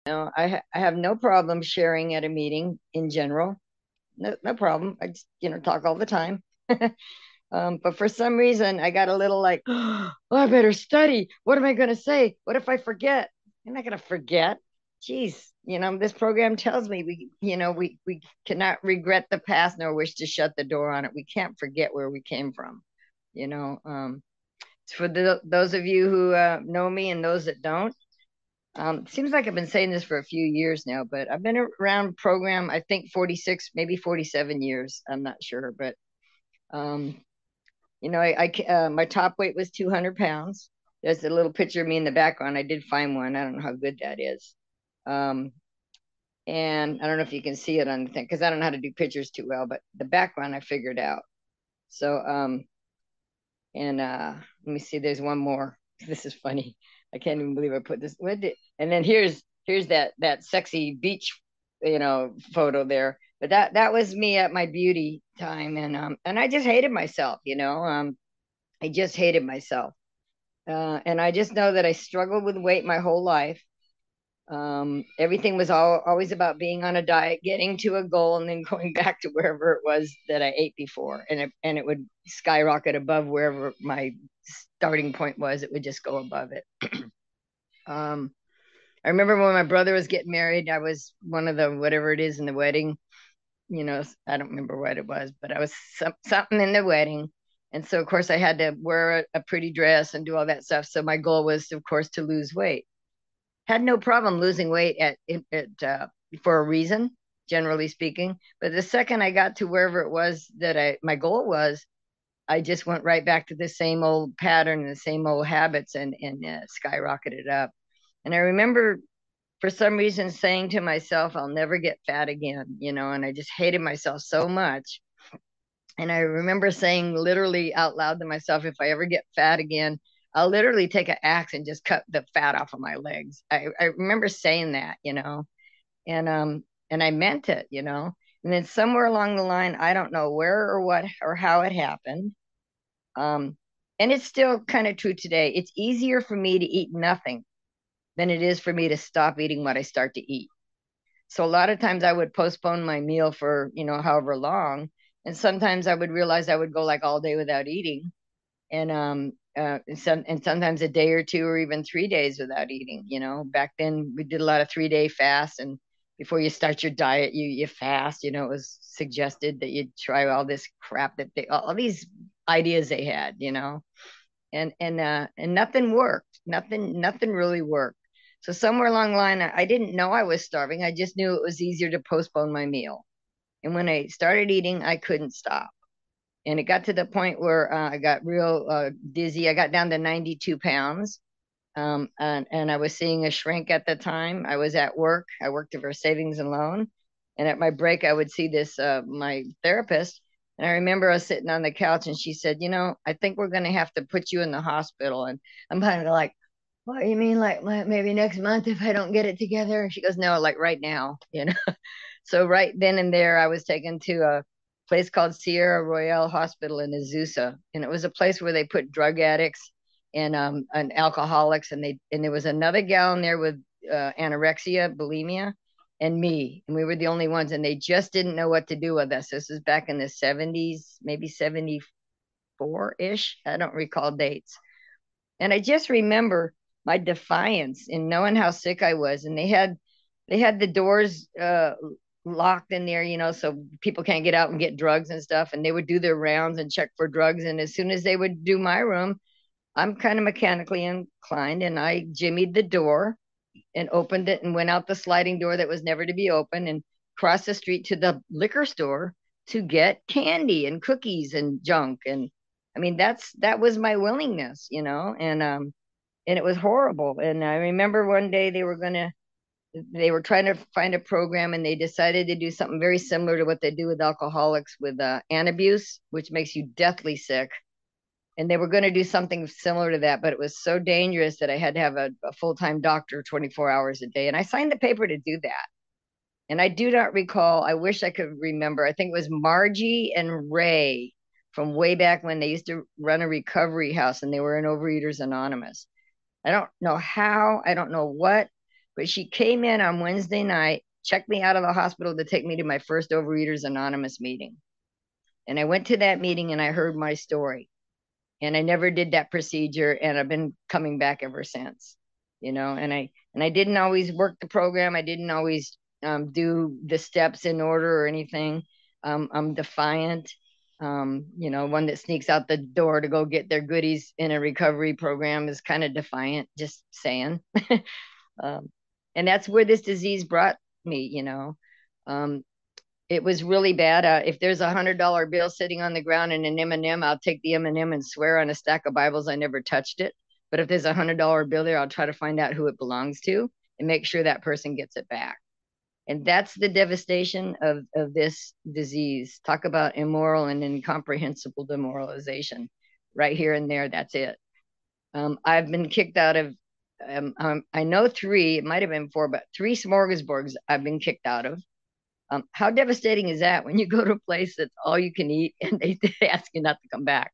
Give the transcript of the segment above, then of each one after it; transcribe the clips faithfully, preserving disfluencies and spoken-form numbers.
know, I ha I have no problem sharing at a meeting in general. No, no problem. I just, you know, talk all the time. Um, but for some reason, I got a little like, oh, I better study. What am I going to say? What if I forget? I'm not going to forget. Jeez, you know, this program tells me we, you know, we we cannot regret the past nor wish to shut the door on it. We can't forget where we came from. You know, um, for the, those of you who uh, know me and those that don't, um, seems like I've been saying this for a few years now, but I've been around program, I think forty-six, maybe forty-seven years. I'm not sure, but um, you know, I, I uh, my top weight was two hundred pounds. There's a little picture of me in the background. I did find one. I don't know how good that is. Um, and I don't know if you can see it on the thing because I don't know how to do pictures too well, but the background I figured out. So, um, and uh, let me see. There's one more. This is funny. I can't even believe I put this. What did, and then here's here's that that sexy beach, you know, photo there. But that that was me at my beauty time, and um, and I just hated myself. You know, um, I just hated myself. Uh, and I just know that I struggled with weight my whole life. Um, everything was all, always about being on a diet, getting to a goal, and then going back to wherever it was that I ate before, and it and it would skyrocket above wherever my starting point was. It would just go above it. Um, I remember when my brother was getting married. I was one of the whatever it is in the wedding. You know, I don't remember what it was, but I was some, something in the wedding. And so, of course, I had to wear a, a pretty dress and do all that stuff. So my goal was, of course, to lose weight. Had no problem losing weight at, at uh, for a reason, generally speaking. But the second I got to wherever it was that I my goal was, I just went right back to the same old pattern and the same old habits and and uh, skyrocketed up. And I remember for some reason saying to myself, I'll never get fat again, you know, and I just hated myself so much. And I remember saying literally out loud to myself, if I ever get fat again, I'll literally take an axe and just cut the fat off of my legs. I, I remember saying that, you know, and um and I meant it, you know. And then somewhere along the line, I don't know where or what or how it happened. Um, and it's still kind of true today. It's easier for me to eat nothing than it is for me to stop eating what I start to eat. So a lot of times I would postpone my meal for, you know, however long. And sometimes I would realize I would go like all day without eating. And um uh and, some, and sometimes a day or two or even three days without eating. You know, back then we did a lot of three day fasts, and before you start your diet, you you fast. You know, it was suggested that you try all this crap that they all these ideas they had, you know, and and uh and nothing worked. Nothing nothing really worked. So somewhere along the line, I didn't know I was starving. I just knew it was easier to postpone my meal. And when I started eating, I couldn't stop. And it got to the point where uh, I got real uh, dizzy. I got down to ninety-two pounds. Um, and, and I was seeing a shrink at the time. I was at work. I worked for savings and loan. And at my break, I would see this, uh, my therapist. And I remember us sitting on the couch and she said, you know, I think we're going to have to put you in the hospital. And I'm kind of like, what you mean, like maybe next month if I don't get it together? And she goes, no, like right now, you know. So right then and there, I was taken to a place called Sierra Royale Hospital in Azusa, and it was a place where they put drug addicts and um and alcoholics, and they and there was another gal in there with uh, anorexia, bulimia, and me, and we were the only ones, and they just didn't know what to do with us. This was back in the seventies, maybe seventy-four ish. I don't recall dates, and I just remember my defiance in knowing how sick I was, and they had they had the doors uh, locked in there, you know, so people can't get out and get drugs and stuff. And they would do their rounds and check for drugs. And as soon as they would do my room, I'm kind of mechanically inclined, and I jimmied the door and opened it and went out the sliding door that was never to be opened and crossed the street to the liquor store to get candy and cookies and junk. And I mean, that's that was my willingness, you know, and um and it was horrible. And I remember one day they were gonna they were trying to find a program, and they decided to do something very similar to what they do with alcoholics with uh, antabuse, which makes you deathly sick. And they were going to do something similar to that, but it was so dangerous that I had to have a, a full-time doctor twenty-four hours a day. And I signed the paper to do that. And I do not recall, I wish I could remember. I think it was Margie and Ray from way back when they used to run a recovery house, and they were in Overeaters Anonymous. I don't know how, I don't know what, but she came in on Wednesday night, checked me out of the hospital to take me to my first Overeaters Anonymous meeting. And I went to that meeting and I heard my story. And I never did that procedure, and I've been coming back ever since. You know, and I and I didn't always work the program. I didn't always um, do the steps in order or anything. Um, I'm defiant. Um, you know, one that sneaks out the door to go get their goodies in a recovery program is kind of defiant, just saying. um, and that's where this disease brought me, you know. Um, it was really bad. Uh, if there's a hundred dollar bill sitting on the ground and an M and M, I'll take the M and M and swear on a stack of Bibles I never touched it. But if there's a hundred dollar bill there, I'll try to find out who it belongs to and make sure that person gets it back. And that's the devastation of, of this disease. Talk about immoral and incomprehensible demoralization. Right here and there, that's it. Um, I've been kicked out of, um, um, I know three, it might have been four, but three smorgasbords I've been kicked out of. Um, how devastating is that when you go to a place that's all you can eat and they, they ask you not to come back?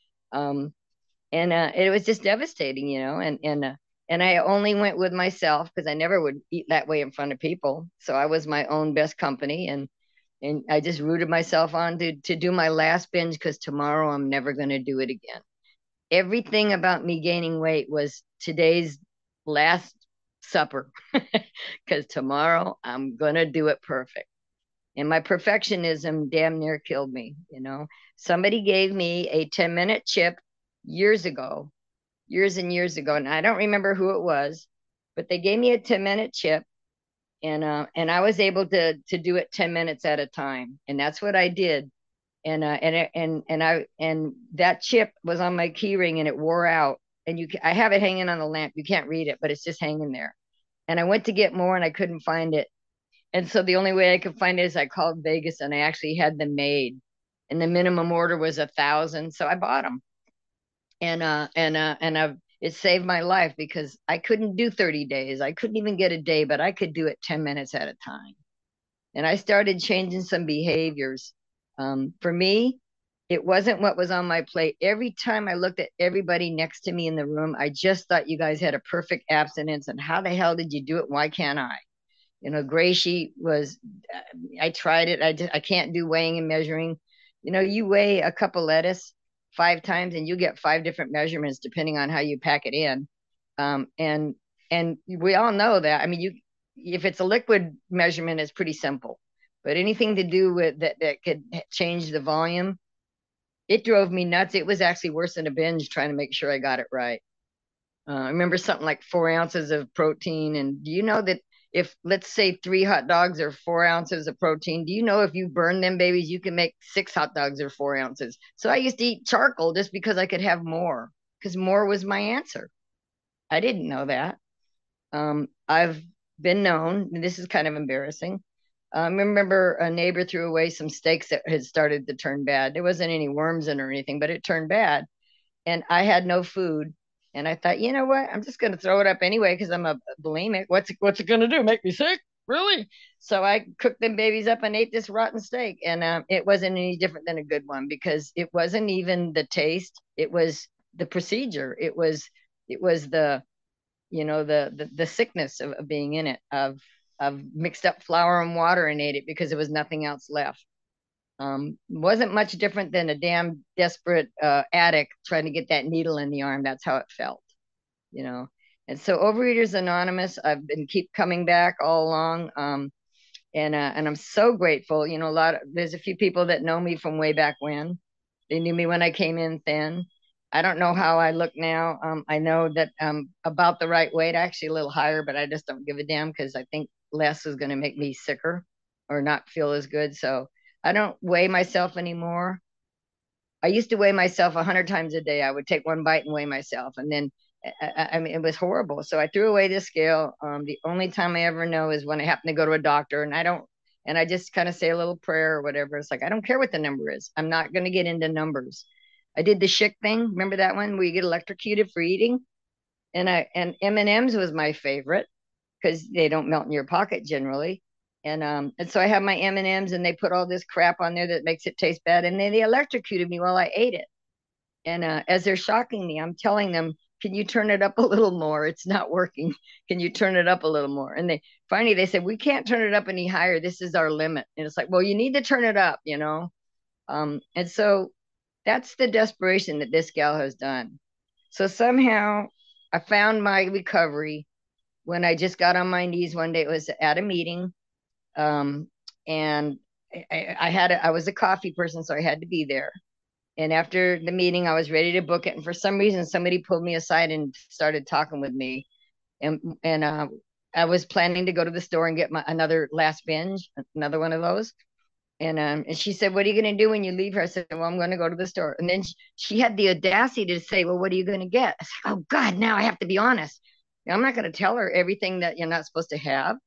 Um, and uh, it was just devastating, you know. And and uh, and I only went with myself because I never would eat that way in front of people. So I was my own best company, and and I just rooted myself on to to do my last binge because tomorrow I'm never going to do it again. Everything about me gaining weight was today's last supper because tomorrow I'm going to do it perfect. And my perfectionism damn near killed me, you know. Somebody gave me a ten minute chip years ago, years and years ago, and I don't remember who it was, but they gave me a ten minute chip, and uh, and I was able to to do it ten minutes at a time, and that's what I did. And uh, and and and I and that chip was on my key ring, and it wore out. And you, I have it hanging on the lamp. You can't read it, but it's just hanging there. And I went to get more, and I couldn't find it. And so the only way I could find it is I called Vegas, and I actually had them made, and the minimum order was a thousand, so I bought them. And uh and uh and I've it saved my life because I couldn't do thirty days. I couldn't even get a day, but I could do it ten minutes at a time. And I started changing some behaviors. Um, for me, it wasn't what was on my plate. Every time I looked at everybody next to me in the room, I just thought you guys had a perfect abstinence. And how the hell did you do it? Why can't I? You know, gray sheet was, I tried it. I just, I can't do weighing and measuring. You know, you weigh a cup of lettuce five times and you get five different measurements depending on how you pack it in. Um, and, and we all know that. I mean, you, if it's a liquid measurement, it's pretty simple, but anything to do with that, that could change the volume, it drove me nuts. It was actually worse than a binge trying to make sure I got it right. Uh, I remember something like four ounces of protein. And do you know that if, let's say, three hot dogs are four ounces of protein, do you know if you burn them babies, you can make six hot dogs or four ounces? So I used to eat charcoal just because I could have more, because more was my answer. I didn't know that. Um, I've been known, and this is kind of embarrassing. I um, remember a neighbor threw away some steaks that had started to turn bad. There wasn't any worms in or anything, but it turned bad. And I had no food. And I thought, you know what? I'm just going to throw it up anyway because I'm a bulimic. What's it, what's it going to do? Make me sick? Really? So I cooked them babies up and ate this rotten steak. And um, it wasn't any different than a good one because it wasn't even the taste. It was the procedure. It was, it was the, you know, the, the, the sickness of, of being in it, of, of mixed up flour and water and ate it because there was nothing else left. Um, wasn't much different than a damn desperate uh, addict trying to get that needle in the arm. That's how it felt, you know. And so Overeaters Anonymous, I've been keep coming back all along, um, and uh, and I'm so grateful. You know, a lot of there's a few people that know me from way back when. They knew me when I came in thin. I don't know how I look now. Um, I know that I'm about the right weight, actually a little higher, but I just don't give a damn because I think less is going to make me sicker or not feel as good. So I don't weigh myself anymore. I used to weigh myself a hundred times a day. I would take one bite and weigh myself. And then, I, I mean, it was horrible. So I threw away the scale. Um, the only time I ever know is when I happen to go to a doctor and I don't, and I just kind of say a little prayer or whatever. It's like, I don't care what the number is. I'm not going to get into numbers. I did the Schick thing. Remember that one where you get electrocuted for eating? And I, and M and M's was my favorite because they don't melt in your pocket generally. And um, and so I have my M and M's, and they put all this crap on there that makes it taste bad, and then they electrocuted me while I ate it. And uh, as they're shocking me, I'm telling them, can you turn it up a little more? It's not working. Can you turn it up a little more? And they finally they said, we can't turn it up any higher. This is our limit. And it's like, well, you need to turn it up, you know? Um, and so that's the desperation that this gal has done. So somehow I found my recovery when I just got on my knees one day. It was at a meeting. Um, and I, I had a, I was a coffee person, so I had to be there. And after the meeting, I was ready to book it. And for some reason, somebody pulled me aside and started talking with me. And and uh, I was planning to go to the store and get my another last binge, another one of those. And um, and she said, "What are you going to do when you leave her?" I said, "Well, I'm going to go to the store." And then she, she had the audacity to say, "Well, what are you going to get?" I said, "Oh God, now I have to be honest. I'm not going to tell her everything that you're not supposed to have."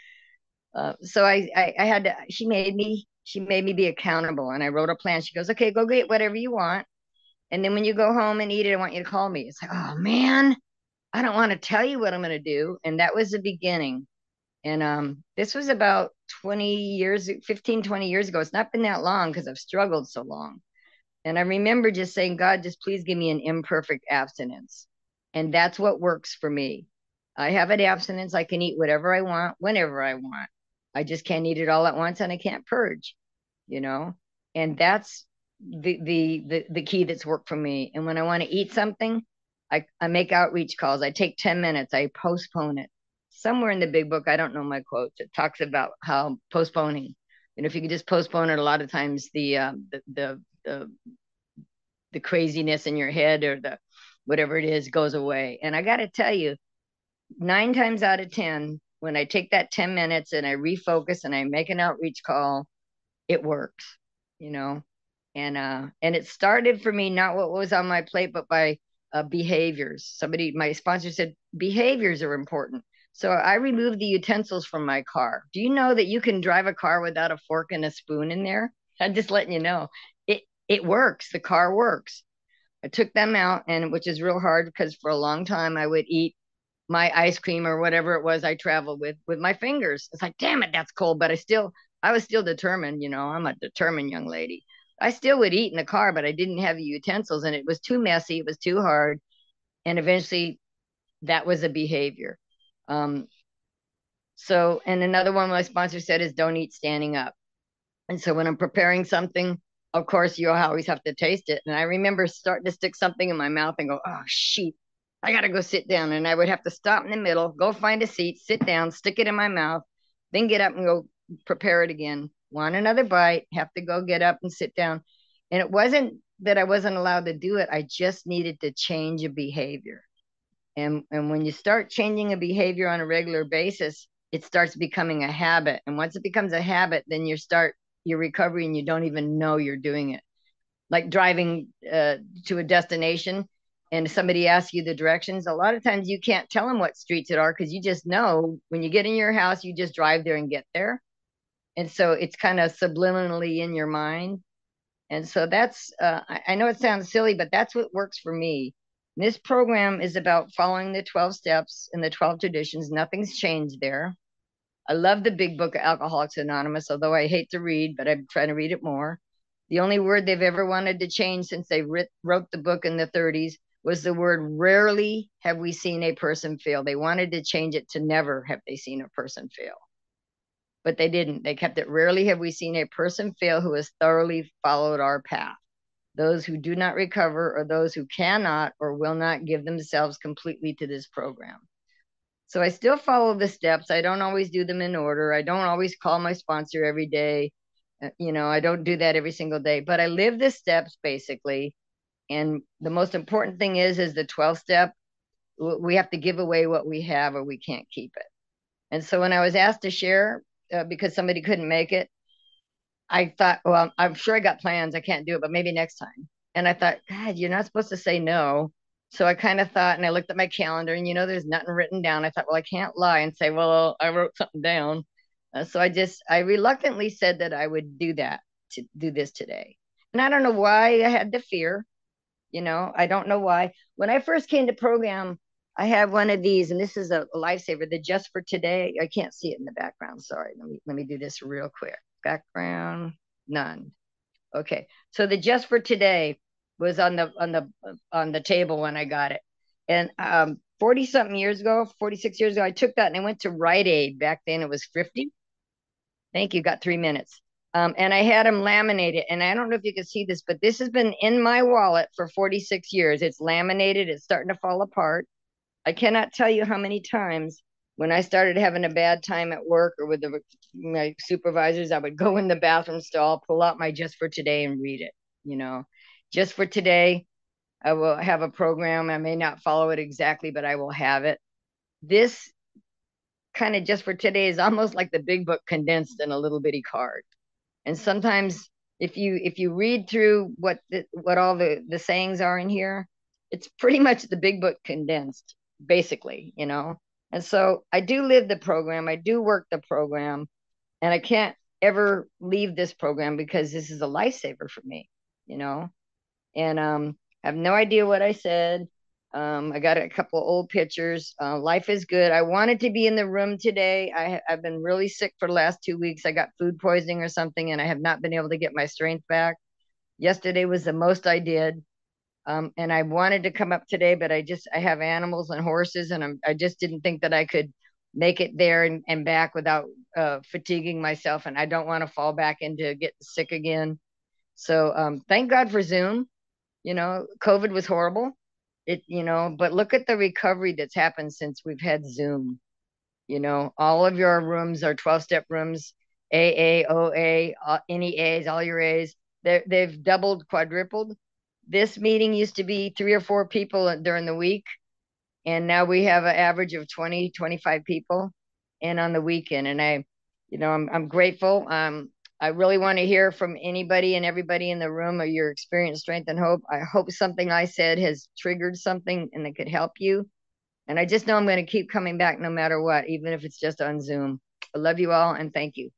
Uh, so I, I I had to. She made me she made me be accountable, and I wrote a plan. She goes, "Okay, go get whatever you want, and then when you go home and eat it, I want you to call me." It's like, oh man, I don't want to tell you what I'm going to do. And that was the beginning. And um, this was about twenty years, fifteen, twenty years ago. It's not been that long because I've struggled so long. And I remember just saying, God, just please give me an imperfect abstinence. And that's what works for me. I have an abstinence. I can eat whatever I want, whenever I want. I just can't eat it all at once and I can't purge, you know? And that's the the the, the key that's worked for me. And when I want to eat something, I, I make outreach calls. I take ten minutes, I postpone it. Somewhere in the big book, I don't know my quotes, it talks about how postponing. And if you could just postpone it, a lot of times the um, the, the the the craziness in your head or the whatever it is goes away. And I got to tell you, nine times out of ten, when I take that ten minutes and I refocus and I make an outreach call, it works, you know. And uh and it started for me not what was on my plate, but by uh, behaviors. Somebody, my sponsor said behaviors are important. So I removed the utensils from my car. Do you know that you can drive a car without a fork and a spoon in there? I'm just letting you know. It it works. The car works. I took them out, and which is real hard because for a long time I would eat my ice cream or whatever it was I traveled with with my fingers. It's like, damn it, that's cold. But I still, I was still determined. You know, I'm a determined young lady. I still would eat in the car, but I didn't have the utensils, and it was too messy. It was too hard, and eventually, that was a behavior. Um, so, and another one my sponsor said is don't eat standing up. And so when I'm preparing something, of course, you always have to taste it. And I remember starting to stick something in my mouth and go, oh, shoot, I got to go sit down. And I would have to stop in the middle, go find a seat, sit down, stick it in my mouth, then get up and go prepare it again. Want another bite, have to go get up and sit down. And it wasn't that I wasn't allowed to do it. I just needed to change a behavior. And, and when you start changing a behavior on a regular basis, it starts becoming a habit. And once it becomes a habit, then you start your recovery and you don't even know you're doing it. Like driving uh, to a destination and somebody asks you the directions. A lot of times you can't tell them what streets it are because you just know when you get in your house, you just drive there and get there. And so it's kind of subliminally in your mind. And so that's, uh, I, I know it sounds silly, but that's what works for me. This program is about following the twelve steps and the twelve traditions. Nothing's changed there. I love the big book of Alcoholics Anonymous, although I hate to read, but I'm trying to read it more. The only word they've ever wanted to change since they writ, wrote the book in the thirties was the word rarely have we seen a person fail. They wanted to change it to never have they seen a person fail. But they didn't. They kept it rarely have we seen a person fail who has thoroughly followed our path. Those who do not recover or those who cannot or will not give themselves completely to this program. So I still follow the steps. I don't always do them in order. I don't always call my sponsor every day. Uh, you know, I don't do that every single day, but I live the steps basically. And the most important thing is, is the twelfth step. We have to give away what we have or we can't keep it. And so when I was asked to share, uh, because somebody couldn't make it, I thought, well, I'm sure I got plans. I can't do it, but maybe next time. And I thought, God, you're not supposed to say no. So I kind of thought, and I looked at my calendar, and you know, there's nothing written down. I thought, well, I can't lie and say, well, I wrote something down. Uh, so I just, I reluctantly said that I would do that, to do this today. And I don't know why I had the fear. You know, I don't know why. When I first came to program, I had one of these, and this is a, a lifesaver, the Just for Today. I can't see it in the background. Sorry. Let me, let me do this real quick. Background, none. Okay. So the Just for Today was on the on the on the table when I got it. And um, forty something years ago, forty-six years ago, I took that and I went to Rite Aid. Back then it was fifty. Thank you. Got three minutes. Um, and I had them laminated. And I don't know if you can see this, but this has been in my wallet for forty-six years. It's laminated. It's starting to fall apart. I cannot tell you how many times when I started having a bad time at work or with the, my supervisors, I would go in the bathroom stall, pull out my Just for Today and read it. You know, just for today, I will have a program. I may not follow it exactly, but I will have it. This kind of just for today is almost like the big book condensed in a little bitty card. And sometimes if you if you read through what the, what all the the sayings are in here, it's pretty much the big book condensed, basically, you know. And so I do live the program, I do work the program, and I can't ever leave this program because this is a lifesaver for me, you know. And um, I have no idea what I said. Um, I got a couple old pictures. Uh, life is good. I wanted to be in the room today. I, I've been really sick for the last two weeks. I got food poisoning or something, and I have not been able to get my strength back. Yesterday was the most I did. Um, and I wanted to come up today, but I just I have animals and horses, and I'm, I just didn't think that I could make it there and, and back without uh, fatiguing myself. And I don't want to fall back into getting sick again. So um, thank God for Zoom. You know, COVID was horrible. It, you know, but look at the recovery that's happened since we've had Zoom. You know, all of your rooms are twelve step rooms, A A, O A, uh, any A's, all your A's. They're, they've doubled, quadrupled. This meeting used to be three or four people during the week, and now we have an average of twenty, twenty-five people and on the weekend. And I, you know, I'm, I'm grateful. Um, I really want to hear from anybody and everybody in the room of your experience, strength, and hope. I hope something I said has triggered something and that could help you. And I just know I'm going to keep coming back no matter what, even if it's just on Zoom. I love you all and thank you.